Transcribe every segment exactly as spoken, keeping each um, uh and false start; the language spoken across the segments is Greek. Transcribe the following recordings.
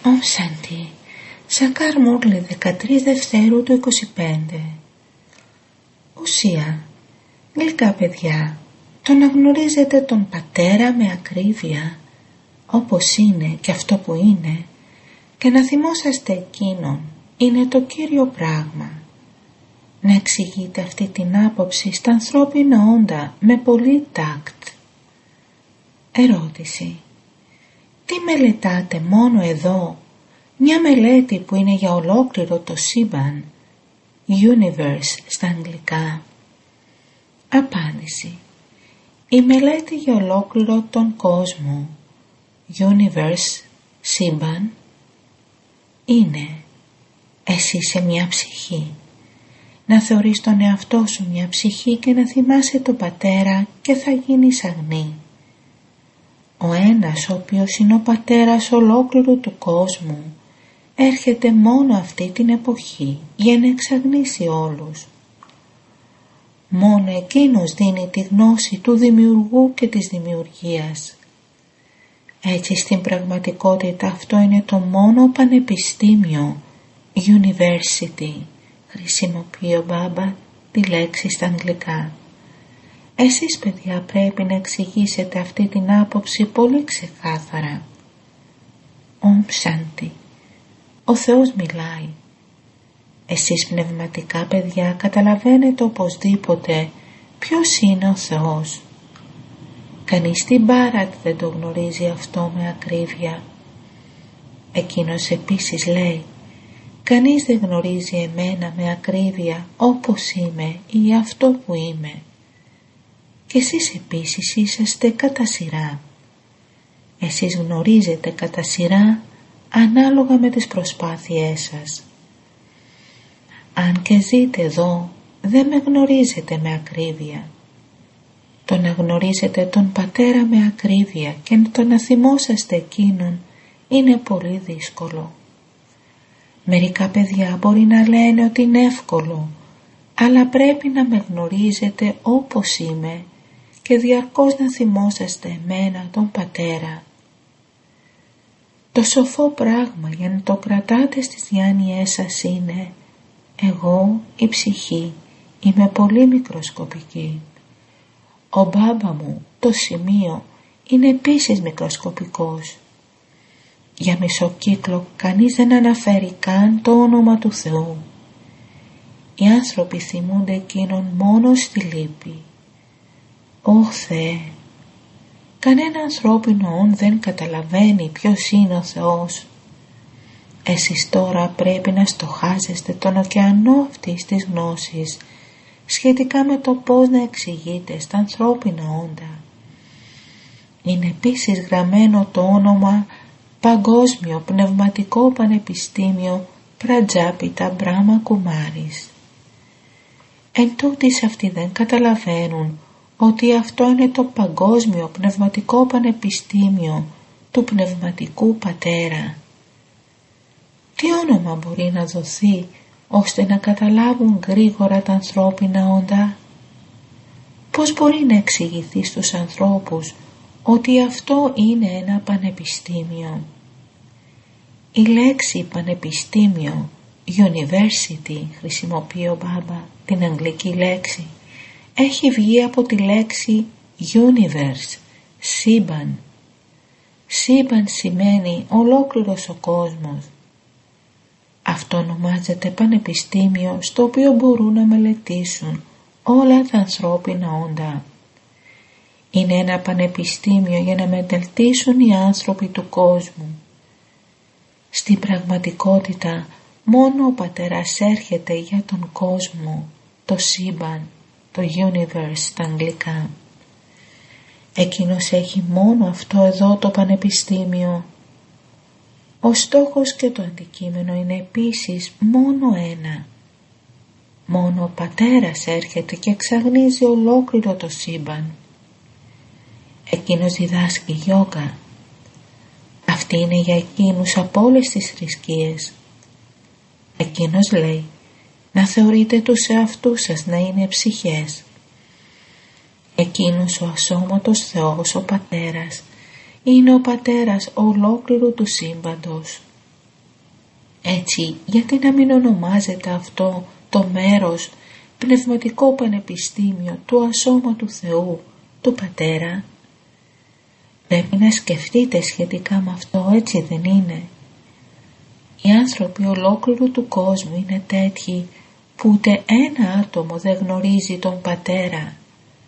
Ομ Σάντι, Σανκάρ Μούρλη, δεκατρείς Δευτέρου του είκοσι πέντε. Ουσία, γλυκά παιδιά, το να γνωρίζετε τον πατέρα με ακρίβεια, όπως είναι και αυτό που είναι, και να θυμόσαστε εκείνον, είναι το κύριο πράγμα. Να εξηγείτε αυτή την άποψη στα ανθρώπινα όντα με πολύ τάκτ. Ερώτηση. Τι μελετάτε μόνο εδώ, μια μελέτη που είναι για ολόκληρο το σύμπαν, universe στα αγγλικά? Απάντηση. Η μελέτη για ολόκληρο τον κόσμο, universe, σύμπαν, είναι εσύ σε μια ψυχή. Να θεωρείς τον εαυτό σου μια ψυχή και να θυμάσαι τον πατέρα και θα γίνεις αγνή. Ο ένας, ο οποίος είναι ο πατέρας ολόκληρου του κόσμου, έρχεται μόνο αυτή την εποχή για να εξαγνίσει όλους. Μόνο εκείνος δίνει τη γνώση του δημιουργού και της δημιουργίας. Έτσι στην πραγματικότητα αυτό είναι το μόνο πανεπιστήμιο, university, χρησιμοποιεί ο Μπάμπα τη λέξη στα αγγλικά. Εσείς παιδιά πρέπει να εξηγήσετε αυτή την άποψη πολύ ξεκάθαρα. Ομ Σάντι. Ο Θεός μιλάει. Εσείς πνευματικά παιδιά καταλαβαίνετε οπωσδήποτε ποιος είναι ο Θεός. Κανείς στην Μπάρατ δεν το γνωρίζει αυτό με ακρίβεια. Εκείνος επίσης λέει, κανείς δεν γνωρίζει εμένα με ακρίβεια όπως είμαι ή αυτό που είμαι. Και εσείς επίσης είσαστε κατά σειρά. Εσείς γνωρίζετε κατά σειρά ανάλογα με τις προσπάθειές σας. Αν και ζείτε εδώ, δεν με γνωρίζετε με ακρίβεια. Το να γνωρίζετε τον πατέρα με ακρίβεια και το να θυμόσαστε εκείνον είναι πολύ δύσκολο. Μερικά παιδιά μπορεί να λένε ότι είναι εύκολο, αλλά πρέπει να με γνωρίζετε όπως είμαι και διαρκώς να θυμόσαστε εμένα τον πατέρα. Το σοφό πράγμα για να το κρατάτε στις διάνοιές σας είναι εγώ η ψυχή είμαι πολύ μικροσκοπική. Ο Μπάμπα μου το σημείο είναι επίσης μικροσκοπικός. Για μισό κύκλο κανείς δεν αναφέρει καν το όνομα του Θεού. Οι άνθρωποι θυμούνται εκείνον μόνο στη λύπη. Ω Θεέ, κανένα ανθρώπινο όν δεν καταλαβαίνει ποιος είναι ο Θεός. Εσείς τώρα πρέπει να στοχάζεστε τον ωκεανό αυτής της γνώσης σχετικά με το πώς να εξηγείτε στα ανθρώπινα όντα. Είναι επίσης γραμμένο το όνομα Παγκόσμιο Πνευματικό Πανεπιστήμιο Πρατζάπιτα Μπράμα Κουμάρης. Εν τούτοις αυτοί δεν καταλαβαίνουν ότι αυτό είναι το Παγκόσμιο Πνευματικό Πανεπιστήμιο του Πνευματικού Πατέρα. Τι όνομα μπορεί να δοθεί ώστε να καταλάβουν γρήγορα τα ανθρώπινα όντα? Πώς μπορεί να εξηγηθεί στους ανθρώπους ότι αυτό είναι ένα πανεπιστήμιο? Η λέξη πανεπιστήμιο, university, χρησιμοποιεί ο Μπάμπα την αγγλική λέξη, έχει βγει από τη λέξη universe, σύμπαν. Σύμπαν σημαίνει ολόκληρος ο κόσμος. Αυτό ονομάζεται πανεπιστήμιο στο οποίο μπορούν να μελετήσουν όλα τα ανθρώπινα όντα. Είναι ένα πανεπιστήμιο για να μελετήσουν οι άνθρωποι του κόσμου. Στην πραγματικότητα μόνο ο πατέρας έρχεται για τον κόσμο, το σύμπαν, το universe στα αγγλικά. Εκείνος έχει μόνο αυτό εδώ το πανεπιστήμιο. Ο στόχος και το αντικείμενο είναι επίσης μόνο ένα. Μόνο ο πατέρας έρχεται και εξαγνίζει ολόκληρο το σύμπαν. Εκείνος διδάσκει γιόγκα. Αυτή είναι για εκείνους από όλες τις θρησκείες. Εκείνος λέει να θεωρείτε τους εαυτούς σας να είναι ψυχές. Εκείνος ο ασώματος Θεός, ο Πατέρας, είναι ο Πατέρας ολόκληρου του σύμπαντος. Έτσι, γιατί να μην ονομάζεται αυτό το μέρος πνευματικό πανεπιστήμιο του ασώματου Θεού, του Πατέρα? Πρέπει να σκεφτείτε σχετικά με αυτό, έτσι δεν είναι? Οι άνθρωποι ολόκληρου του κόσμου είναι τέτοιοι που ούτε ένα άτομο δεν γνωρίζει τον Πατέρα.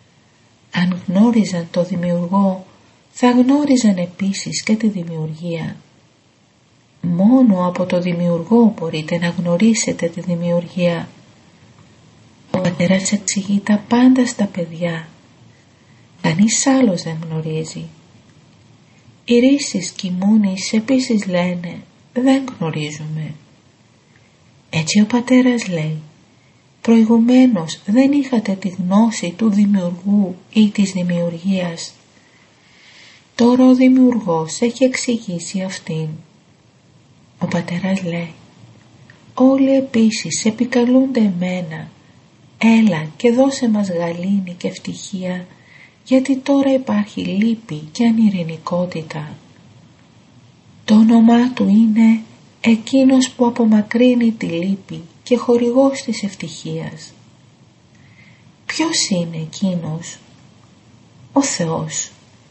Αν γνώριζαν το Δημιουργό, θα γνώριζαν επίσης και τη δημιουργία. Μόνο από το Δημιουργό μπορείτε να γνωρίσετε τη δημιουργία. Ο Πατέρας εξηγεί τα πάντα στα παιδιά. Κανείς άλλος δεν γνωρίζει. Οι ρίσεις και οι μούνεις επίσης λένε δεν γνωρίζουμε. Έτσι ο Πατέρας λέει, προηγουμένως δεν είχατε τη γνώση του Δημιουργού ή της δημιουργίας. Τώρα ο Δημιουργός έχει εξηγήσει αυτήν. Ο Πατέρας λέει, όλοι επίσης επικαλούνται εμένα, έλα και δώσε μας γαλήνη και ευτυχία, γιατί τώρα υπάρχει λύπη και ανειρηνικότητα. Το όνομά του είναι εκείνος που απομακρύνει τη λύπη και χορηγός της ευτυχίας. Ποιος είναι εκείνος? Ο Θεός.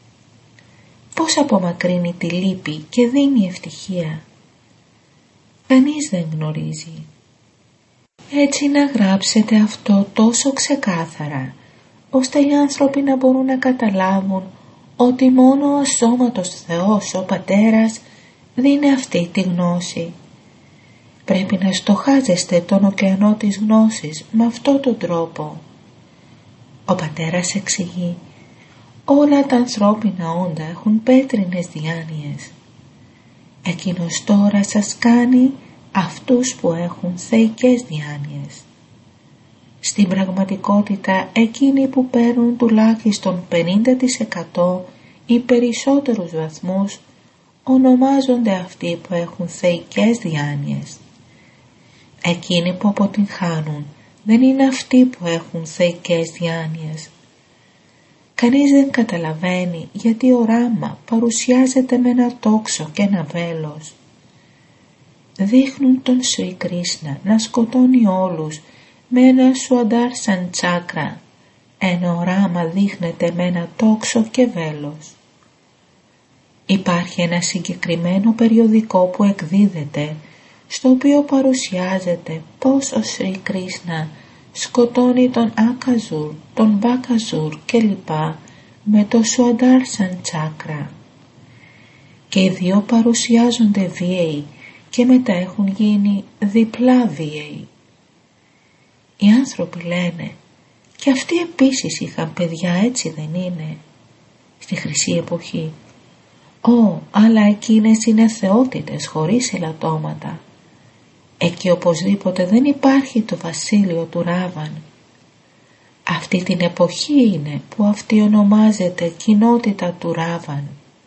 Πώς απομακρύνει τη λύπη και δίνει ευτυχία? Κανείς δεν γνωρίζει. Έτσι να γράψετε αυτό τόσο ξεκάθαρα, ώστε οι άνθρωποι να μπορούν να καταλάβουν ότι μόνο ο ασώματος Θεός, ο Πατέρας, δίνει αυτή τη γνώση. Πρέπει να στοχάζεστε τον ωκεανό της γνώσης με αυτόν τον τρόπο. Ο Πατέρας εξηγεί, όλα τα ανθρώπινα όντα έχουν πέτρινες διάνοιες. Εκείνος τώρα σας κάνει αυτούς που έχουν θεϊκές διάνοιες. Στην πραγματικότητα εκείνοι που παίρνουν τουλάχιστον πενήντα τοις εκατό ή περισσότερους βαθμούς ονομάζονται αυτοί που έχουν θεϊκές διάνοιες. Εκείνοι που αποτυγχάνουν δεν είναι αυτοί που έχουν θεϊκές διάνοιες. Κανείς δεν καταλαβαίνει γιατί ο Ράμα παρουσιάζεται με ένα τόξο και ένα βέλος. Δείχνουν τον Σρι Κρίσνα να σκοτώνει όλους με ένα σουαντάρ σαν τσάκρα, ενώ ο Ράμα δείχνεται με ένα τόξο και βέλος. Υπάρχει ένα συγκεκριμένο περιοδικό που εκδίδεται, στο οποίο παρουσιάζεται πως ο Σρι Κρίσνα σκοτώνει τον Ακαζούρ, τον Μπακαζούρ κλπ. Με το σουαντάρ σαν τσάκρα. Και οι δύο παρουσιάζονται βίαιοι και μετά έχουν γίνει διπλά βίαιοι. Οι άνθρωποι λένε, και αυτοί επίσης είχαν παιδιά, έτσι δεν είναι? Στη Χρυσή Εποχή. Ω, αλλά εκείνες είναι θεότητες χωρίς ελαττώματα. Εκεί οπωσδήποτε δεν υπάρχει το βασίλειο του Ράβαν. Αυτή την εποχή είναι που αυτή ονομάζεται κοινότητα του Ράβαν.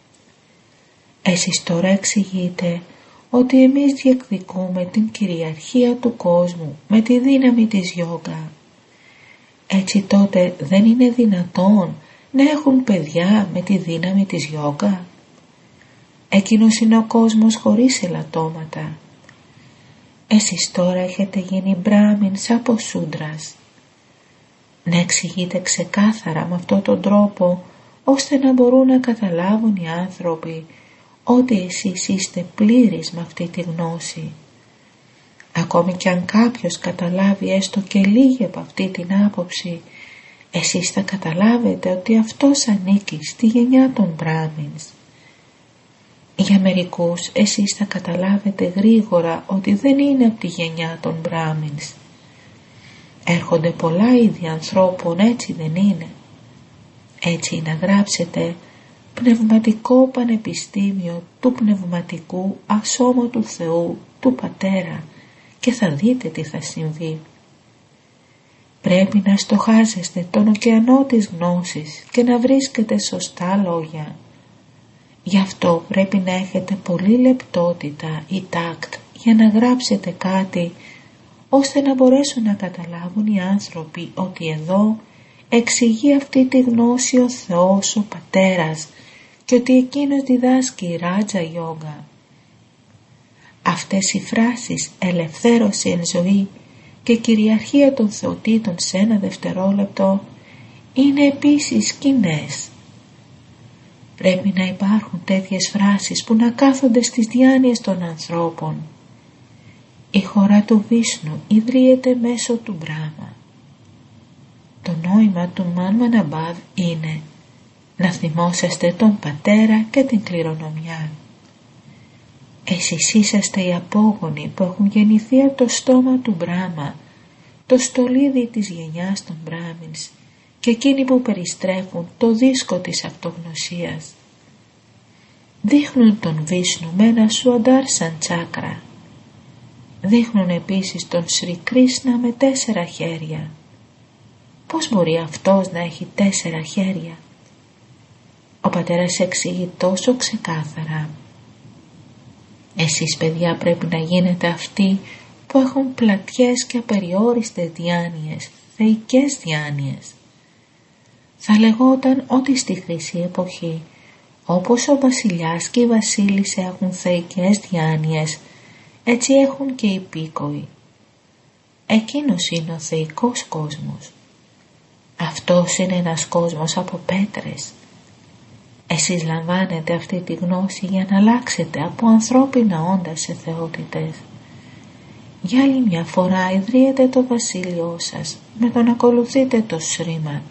Εσείς τώρα εξηγείτε ότι εμείς διεκδικούμε την κυριαρχία του κόσμου με τη δύναμη της γιόγκα. Έτσι τότε δεν είναι δυνατόν να έχουν παιδιά με τη δύναμη της γιόγκα? Εκείνος είναι ο κόσμος χωρίς ελαττώματα. Εσείς τώρα έχετε γίνει μπράμινς από σούντρας. Να εξηγείτε ξεκάθαρα με αυτόν τον τρόπο, ώστε να μπορούν να καταλάβουν οι άνθρωποι ότι εσείς είστε πλήρεις με αυτή τη γνώση. Ακόμη κι αν κάποιος καταλάβει έστω και λίγη από αυτή την άποψη, εσείς θα καταλάβετε ότι αυτός ανήκει στη γενιά των μπράμινς. Για μερικούς εσείς θα καταλάβετε γρήγορα ότι δεν είναι από τη γενιά των μπράμινς. Έρχονται πολλά είδη ανθρώπων, έτσι δεν είναι? Έτσι να γράψετε πνευματικό πανεπιστήμιο του πνευματικού ασώματου Θεού, του Πατέρα, και θα δείτε τι θα συμβεί. Πρέπει να στοχάζεστε τον ωκεανό της γνώσης και να βρίσκετε σωστά λόγια. Γι' αυτό πρέπει να έχετε πολύ λεπτότητα ή τάκτ για να γράψετε κάτι, ώστε να μπορέσουν να καταλάβουν οι άνθρωποι ότι εδώ εξηγεί αυτή τη γνώση ο Θεός, ο Πατέρας, και ότι εκείνος διδάσκει Ράτζα Γιόγκα. Αυτές οι φράσεις «ελευθέρωση εν ζωή» και «κυριαρχία των θεοτήτων σε ένα δευτερόλεπτο» είναι επίσης κοινές. Πρέπει να υπάρχουν τέτοιες φράσεις που να κάθονται στις διάνοιες των ανθρώπων. Η χώρα του Βίσνου ιδρύεται μέσω του Μπράμα. Το νόημα του Μάνμαναμπάδ είναι να θυμόσαστε τον πατέρα και την κληρονομιά. Εσείς είσαστε οι απόγονοι που έχουν γεννηθεί από το στόμα του Μπράμα, το στολίδι της γενιάς των Μπράμινς και εκείνοι που περιστρέφουν το δίσκο της αυτογνωσίας. Δείχνουν τον Βίσνου με ένα σουαντάρ σαν τσάκρα. Δείχνουν επίσης τον Σρι Κρίσνα με τέσσερα χέρια. Πώς μπορεί αυτός να έχει τέσσερα χέρια? Ο πατέρας εξηγεί τόσο ξεκάθαρα. Εσείς παιδιά πρέπει να γίνετε αυτοί που έχουν πλατιές και απεριόριστες διάνοιες, θεϊκές διάνοιες. Θα λεγόταν ότι στη χρυσή εποχή, όπως ο βασιλιάς και η βασίλισσα έχουν θεϊκές διάνοιες, έτσι έχουν και οι υπήκοοι. Εκείνος είναι ο θεϊκός κόσμος. Αυτός είναι ένας κόσμος από πέτρες. Εσείς λαμβάνετε αυτή τη γνώση για να αλλάξετε από ανθρώπινα όντα σε θεότητες. Για άλλη μια φορά ιδρύετε το βασίλειό σας με το να ακολουθείτε το Σρίμαν.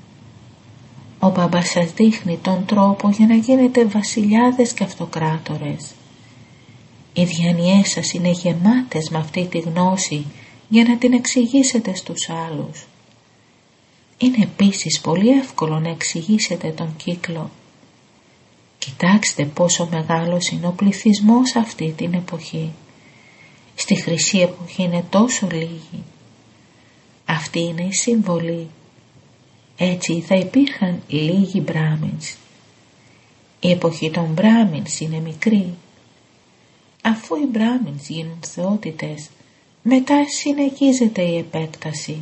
Ο μπαμπάς σας δείχνει τον τρόπο για να γίνετε βασιλιάδες και αυτοκράτορες. Οι διανοιές σας είναι γεμάτες με αυτή τη γνώση για να την εξηγήσετε στους άλλους. Είναι επίσης πολύ εύκολο να εξηγήσετε τον κύκλο. Κοιτάξτε πόσο μεγάλος είναι ο πληθυσμός αυτή την εποχή. Στη χρυσή εποχή είναι τόσο λίγοι. Αυτή είναι η συμβολή. Έτσι θα υπήρχαν λίγοι Μπράμινς. Η εποχή των Μπράμινς είναι μικρή. Αφού οι Μπράμινς γίνουν θεότητες, μετά συνεχίζεται η επέκταση.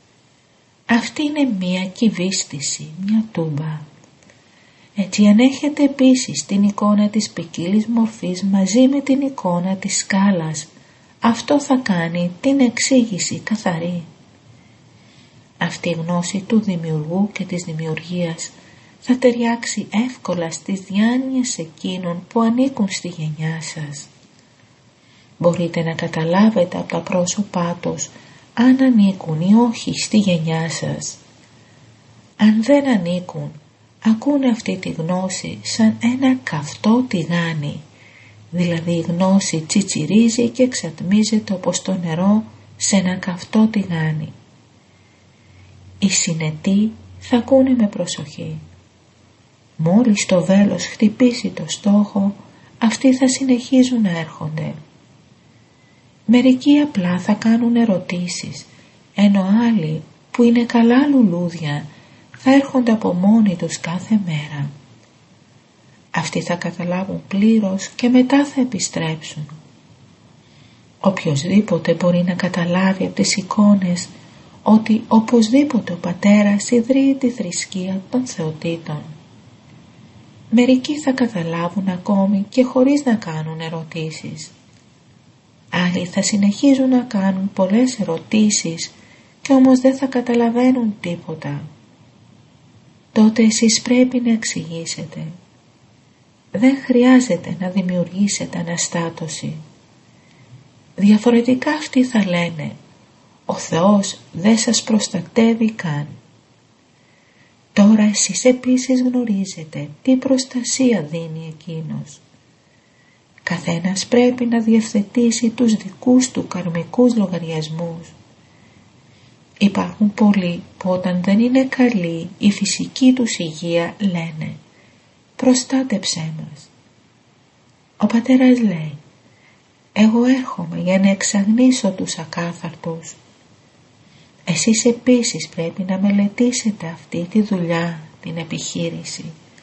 Αυτή είναι μία κυβίστηση, μία τούμπα. Έτσι αν έχετε επίσης την εικόνα της ποικίλης μορφής μαζί με την εικόνα της σκάλας, αυτό θα κάνει την εξήγηση καθαρή. Αυτή η γνώση του δημιουργού και της δημιουργίας θα ταιριάξει εύκολα στις διάνοιες εκείνων που ανήκουν στη γενιά σας. Μπορείτε να καταλάβετε από τα πρόσωπά τους αν ανήκουν ή όχι στη γενιά σας. Αν δεν ανήκουν, ακούνε αυτή τη γνώση σαν ένα καυτό τηγάνι, δηλαδή η γνώση τσιτσιρίζει και εξατμίζεται όπως το νερό σε ένα καυτό τηγάνι. Οι συνετοί θα ακούνε με προσοχή. Μόλις το βέλος χτυπήσει το στόχο, αυτοί θα συνεχίζουν να έρχονται. Μερικοί απλά θα κάνουν ερωτήσεις, ενώ άλλοι που είναι καλά λουλούδια θα έρχονται από μόνοι τους κάθε μέρα. Αυτοί θα καταλάβουν πλήρως και μετά θα επιστρέψουν. Οποιοσδήποτε μπορεί να καταλάβει από τις εικόνες ότι οπωσδήποτε ο πατέρας ιδρύει τη θρησκεία των θεοτήτων. Μερικοί θα καταλάβουν ακόμη και χωρίς να κάνουν ερωτήσεις. Άλλοι θα συνεχίζουν να κάνουν πολλές ερωτήσεις και όμως δεν θα καταλαβαίνουν τίποτα. Τότε εσείς πρέπει να εξηγήσετε. Δεν χρειάζεται να δημιουργήσετε αναστάτωση. Διαφορετικά αυτοί θα λένε «Ο Θεός δεν σας προστατεύει καν». Τώρα εσείς επίσης γνωρίζετε τι προστασία δίνει εκείνος. Καθένας πρέπει να διευθετήσει τους δικούς του καρμικούς λογαριασμούς. Υπάρχουν πολλοί που όταν δεν είναι καλή η φυσική τους υγεία λένε «Προστάτεψέ μας». Ο πατέρας λέει «Εγώ έρχομαι για να εξαγνίσω τους ακάθαρτους». Εσείς επίσης πρέπει να μελετήσετε αυτή τη δουλειά, την επιχείρηση.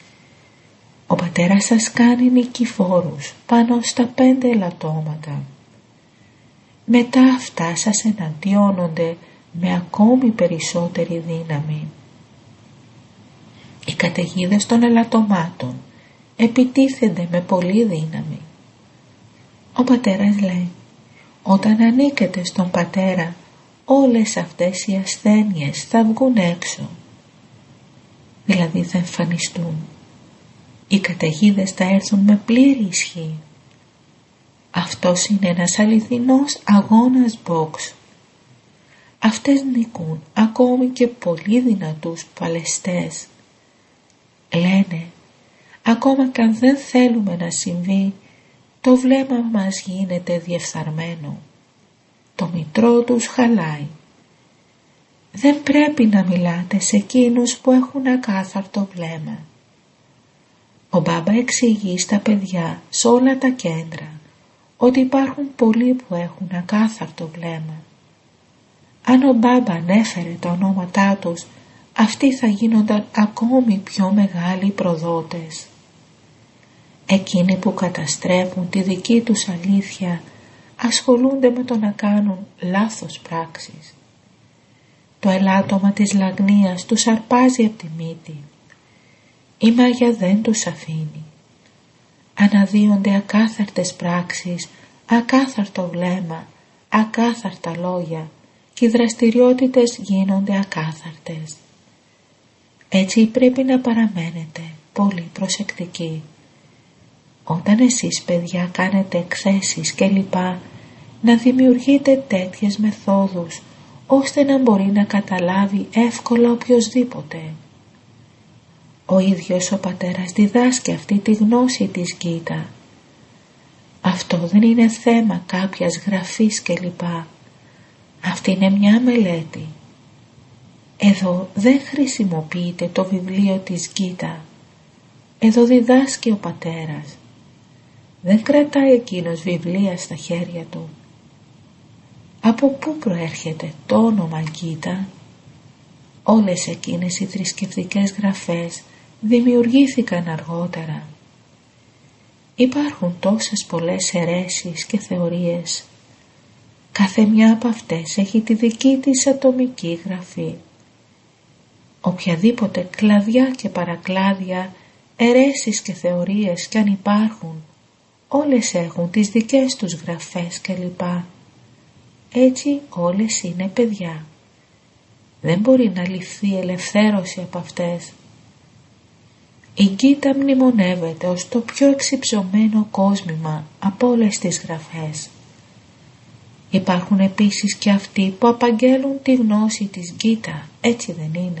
Ο πατέρας σας κάνει νικηφόρους πάνω στα πέντε ελαττώματα. Μετά αυτά σας εναντιώνονται με ακόμη περισσότερη δύναμη. Οι καταιγίδες των ελαττωμάτων επιτίθενται με πολλή δύναμη. Ο πατέρας λέει, όταν ανήκετε στον πατέρα, όλες αυτές οι ασθένειες θα βγουν έξω. Δηλαδή θα εμφανιστούν. Οι καταιγίδες θα έρθουν με πλήρη ισχύ. Αυτός είναι ένας αληθινός αγώνας box. Αυτές νικούν ακόμη και πολύ δυνατούς παλαιστές. Λένε, ακόμα και αν δεν θέλουμε να συμβεί, το βλέμμα μας γίνεται διεφθαρμένο. Το μητρό τους χαλάει. Δεν πρέπει να μιλάτε σε εκείνους που έχουν ακάθαρτο βλέμμα. Ο Μπάμπα εξηγεί στα παιδιά σε όλα τα κέντρα ότι υπάρχουν πολλοί που έχουν ακάθαρτο βλέμμα. Αν ο Μπάμπα ανέφερε τα ονόματά τους, αυτοί θα γίνονταν ακόμη πιο μεγάλοι προδότες. Εκείνοι που καταστρέφουν τη δική τους αλήθεια ασχολούνται με το να κάνουν λάθος πράξεις. Το ελάττωμα της λαγνίας τους αρπάζει από τη μύτη. Η μάγια δεν τους αφήνει. Αναδύονται ακάθαρτες πράξεις, ακάθαρτο βλέμμα, ακάθαρτα λόγια και οι δραστηριότητες γίνονται ακάθαρτες. Έτσι πρέπει να παραμένετε πολύ προσεκτικοί. Όταν εσείς παιδιά κάνετε εκθέσεις και λοιπά, να δημιουργείτε τέτοιες μεθόδους ώστε να μπορεί να καταλάβει εύκολα οποιοσδήποτε. Ο ίδιος ο πατέρας διδάσκει αυτή τη γνώση της Γκίτα. Αυτό δεν είναι θέμα κάποιας γραφής κλπ. Αυτή είναι μια μελέτη. Εδώ δεν χρησιμοποιείται το βιβλίο της Γκίτα. Εδώ διδάσκει ο πατέρας. Δεν κρατάει εκείνος βιβλία στα χέρια του. Από πού προέρχεται το όνομα Γκίτα? Όλες εκείνες οι θρησκευτικές γραφές δημιουργήθηκαν αργότερα. Υπάρχουν τόσες πολλές αιρέσεις και θεωρίες. Κάθε μια από αυτές έχει τη δική της ατομική γραφή. Οποιαδήποτε κλαδιά και παρακλάδια, αιρέσεις και θεωρίες κι αν υπάρχουν, όλες έχουν τις δικές τους γραφές κλπ. Έτσι όλες είναι παιδιά. Δεν μπορεί να ληφθεί ελευθέρωση από αυτές. Η Γκίτα μνημονεύεται ως το πιο εξυψωμένο κόσμημα από όλες τις γραφές. Υπάρχουν επίσης και αυτοί που απαγγέλουν τη γνώση της Γκίτα, έτσι δεν είναι?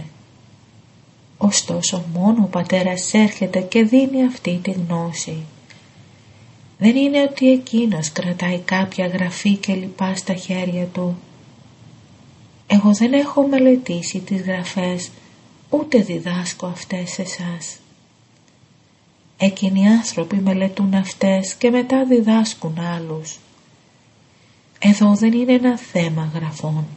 Ωστόσο μόνο ο πατέρας έρχεται και δίνει αυτή τη γνώση. Δεν είναι ότι εκείνος κρατάει κάποια γραφή και λοιπά στα χέρια του. Εγώ δεν έχω μελετήσει τις γραφές, ούτε διδάσκω αυτές σε εσάς. Εκείνοι οι άνθρωποι μελετούν αυτές και μετά διδάσκουν άλλους. Εδώ δεν είναι ένα θέμα γραφών.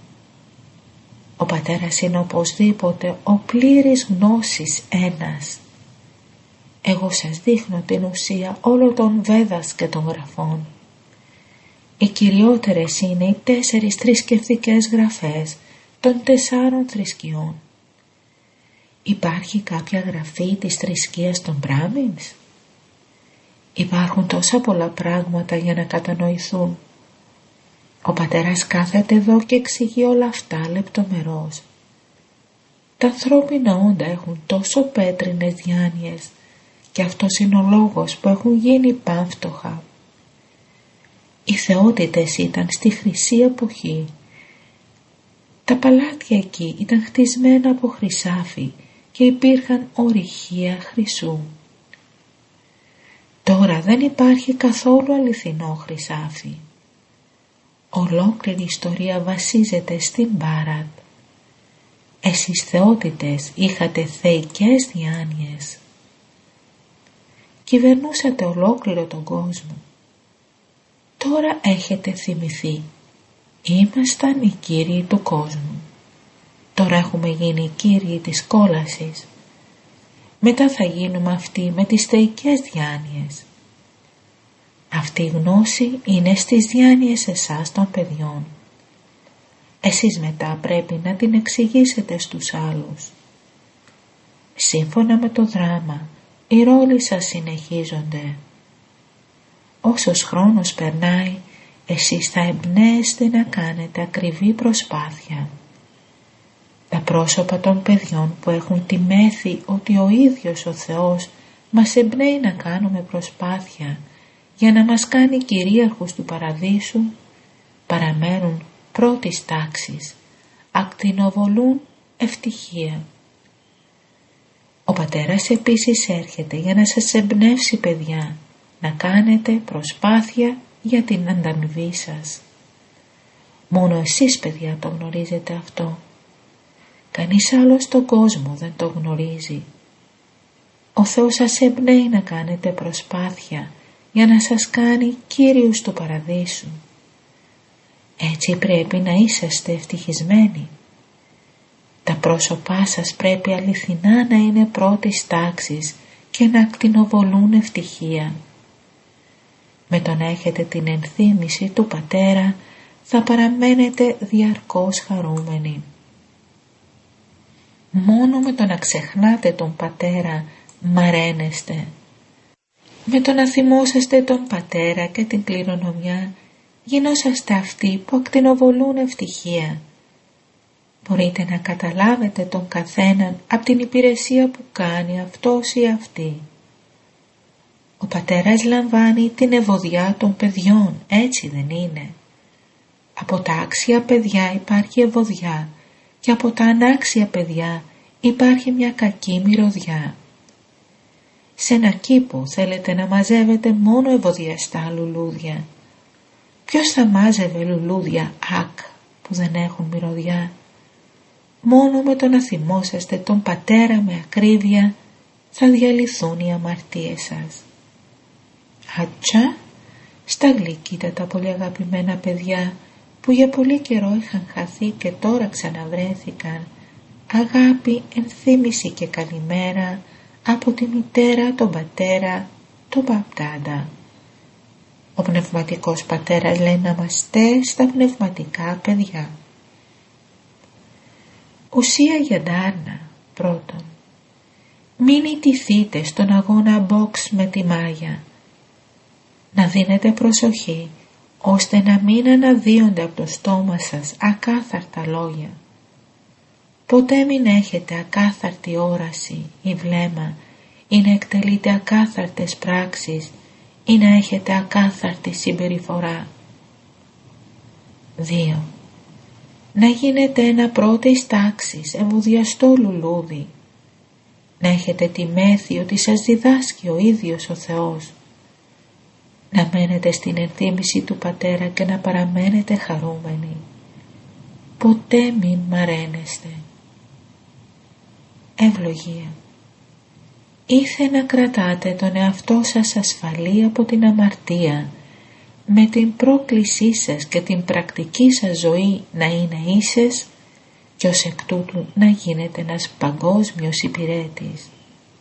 Ο πατέρας είναι οπωσδήποτε ο πλήρης γνώσης ένας. Εγώ σας δείχνω την ουσία όλων των Βέδας και των γραφών. Οι κυριότερες είναι οι τέσσερις θρησκευτικές γραφές των τεσσάρων θρησκειών. Υπάρχει κάποια γραφή της θρησκείας των Μπράμινς? Υπάρχουν τόσα πολλά πράγματα για να κατανοηθούν. Ο πατέρας κάθεται εδώ και εξηγεί όλα αυτά λεπτομερώς. Τα ανθρώπινα όντα έχουν τόσο πέτρινες διάνοιες και αυτός είναι ο λόγος που έχουν γίνει πάμφτωχα. Οι θεότητες ήταν στη χρυσή εποχή. Τα παλάτια εκεί ήταν χτισμένα από χρυσάφι και υπήρχαν ορυχεία χρυσού. Τώρα δεν υπάρχει καθόλου αληθινό χρυσάφι. Ολόκληρη η ιστορία βασίζεται στην Μπάρατ. Εσείς θεότητες είχατε θεϊκές διάνοιες. Κυβερνούσατε ολόκληρο τον κόσμο. Τώρα έχετε θυμηθεί. Ήμασταν οι κύριοι του κόσμου. Τώρα έχουμε γίνει οι κύριοι της κόλασης. Μετά θα γίνουμε αυτοί με τις θεϊκές διάνοιες. Αυτή η γνώση είναι στις διάνοιες εσάς των παιδιών. Εσείς μετά πρέπει να την εξηγήσετε στους άλλους. Σύμφωνα με το δράμα, οι ρόλοι σας συνεχίζονται. όσος χρόνος περνάει, εσείς θα εμπνέεστε να κάνετε ακριβή προσπάθεια. Τα πρόσωπα των παιδιών που έχουν τη μέθη ότι ο ίδιος ο Θεός μας εμπνέει να κάνουμε προσπάθεια για να μας κάνει κυρίαρχους του παραδείσου, παραμένουν πρώτης τάξης, ακτινοβολούν ευτυχία. Ο Πατέρας επίσης έρχεται για να σας εμπνεύσει, παιδιά, να κάνετε προσπάθεια για την ανταμοιβή σας. Μόνο εσείς, παιδιά, το γνωρίζετε αυτό. Κανείς άλλος στον κόσμο δεν το γνωρίζει. Ο Θεός σας εμπνέει να κάνετε προσπάθεια για να σας κάνει κύριους του παραδείσου. Έτσι πρέπει να είσαστε ευτυχισμένοι. Τα πρόσωπά σας πρέπει αληθινά να είναι πρώτης τάξης και να ακτινοβολούν ευτυχία. Με το να έχετε την ενθύμηση του Πατέρα θα παραμένετε διαρκώς χαρούμενοι. Μόνο με το να ξεχνάτε τον Πατέρα μαραίνεστε. Με το να θυμόσαστε τον Πατέρα και την κληρονομιά γινόσαστε αυτοί που ακτινοβολούν ευτυχία. Μπορείτε να καταλάβετε τον καθέναν από την υπηρεσία που κάνει αυτός ή αυτή. Ο Πατέρας λαμβάνει την ευωδιά των παιδιών, έτσι δεν είναι? Από τα άξια παιδιά υπάρχει ευωδιά και από τα ανάξια παιδιά υπάρχει μια κακή μυρωδιά. Σε ένα κήπο θέλετε να μαζεύετε μόνο ευωδιαστά λουλούδια. Ποιος θα μάζευε λουλούδια ακ που δεν έχουν μυρωδιά? Μόνο με το να θυμόσαστε τον Πατέρα με ακρίβεια θα διαλυθούν οι αμαρτίες σας. Ατσά, στα γλυκύτα τα πολύ αγαπημένα παιδιά που για πολύ καιρό είχαν χαθεί και τώρα ξαναβρέθηκαν, αγάπη, ενθύμηση και καλημέρα από τη μητέρα, τον πατέρα, τον παπτάντα. Ο πνευματικός πατέρας λέει να είμαστε στα πνευματικά παιδιά. Ουσία για Ντάρνα. Πρώτον, μην ιτηθείτε στον αγώνα box με τη μάγια. Να δίνετε προσοχή ώστε να μην αναδύονται από το στόμα σας ακάθαρτα λόγια. Ποτέ μην έχετε ακάθαρτη όραση ή βλέμμα ή να εκτελείτε ακάθαρτες πράξεις ή να έχετε ακάθαρτη συμπεριφορά. δύο. Να γίνετε ένα πρώτης τάξης ευωδιαστό λουλούδι. Να έχετε τη μέθη ότι σας διδάσκει ο ίδιος ο Θεός. Να μένετε στην ενθύμηση του Πατέρα και να παραμένετε χαρούμενοι. Ποτέ μην μαραίνεστε. Ευλογία. Ήθε να κρατάτε τον εαυτό σας ασφαλή από την αμαρτία, με την πρόκλησή σας και την πρακτική σας ζωή να είναι ίσες και ως εκ τούτου να γίνετε ένας παγκόσμιος υπηρέτης.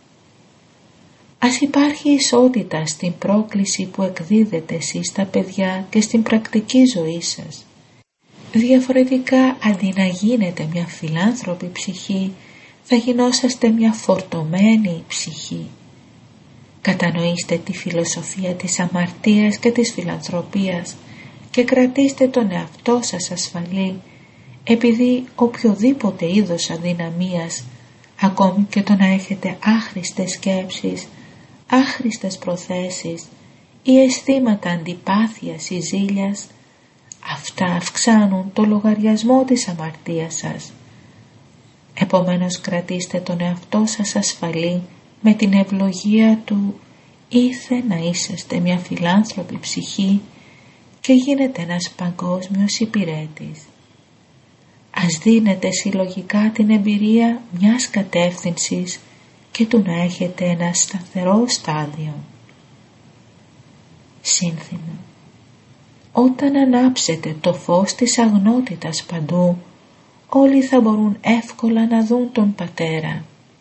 Ας υπάρχει ισότητα στην πρόκληση που εκδίδετε εσείς στα παιδιά και στην πρακτική ζωή σας. Διαφορετικά, αντί να γίνετε μια φιλάνθρωπη ψυχή, θα γινόσαστε μια φορτωμένη ψυχή. Κατανοήστε τη φιλοσοφία της αμαρτίας και της φιλανθρωπίας και κρατήστε τον εαυτό σας ασφαλή, επειδή οποιοδήποτε είδος αδυναμίας, ακόμη και το να έχετε άχρηστες σκέψεις, άχρηστες προθέσεις ή αισθήματα αντιπάθειας ή ζήλιας, αυτά αυξάνουν το λογαριασμό της αμαρτίας σας. Επομένως κρατήστε τον εαυτό σας ασφαλή με την ευλογία του «Ήθε να είσαστε μια φιλάνθρωπη ψυχή και γίνετε ένας παγκόσμιος υπηρέτης». Ας δίνετε συλλογικά την εμπειρία μιας κατεύθυνσης και του να έχετε ένα σταθερό στάδιο. Σύνθημα. Όταν ανάψετε το φως της αγνότητας παντού, όλοι θα μπορούν εύκολα να δουν τον Πατέρα.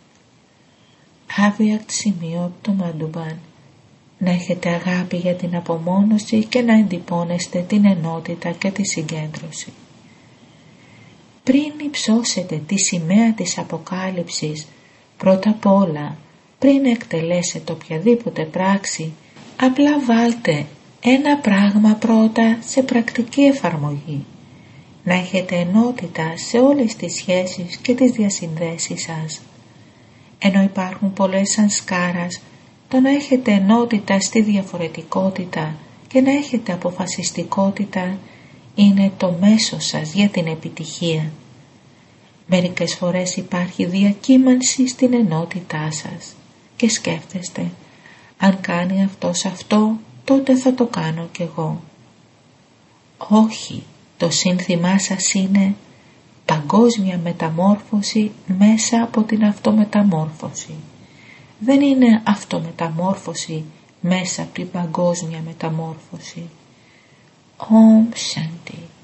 Άβιακτ σημείο από το Μαντουμπάν. Να έχετε αγάπη για την απομόνωση και να εντυπώνεστε την ενότητα και τη συγκέντρωση. Πριν υψώσετε τη σημαία της Αποκάλυψης, πρώτα απ' όλα, πριν εκτελέσετε οποιαδήποτε πράξη, απλά βάλτε ένα πράγμα πρώτα σε πρακτική εφαρμογή. Να έχετε ενότητα σε όλες τις σχέσεις και τις διασυνδέσεις σας. Ενώ υπάρχουν πολλές σανσκάρας, το να έχετε ενότητα στη διαφορετικότητα και να έχετε αποφασιστικότητα είναι το μέσο σας για την επιτυχία. Μερικές φορές υπάρχει διακύμανση στην ενότητά σας και σκέφτεστε, αν κάνει αυτός αυτό, τότε θα το κάνω κι εγώ. Όχι, το σύνθημά σας είναι παγκόσμια μεταμόρφωση μέσα από την αυτομεταμόρφωση. Δεν είναι αυτομεταμόρφωση μέσα από την παγκόσμια μεταμόρφωση. Om Shanti.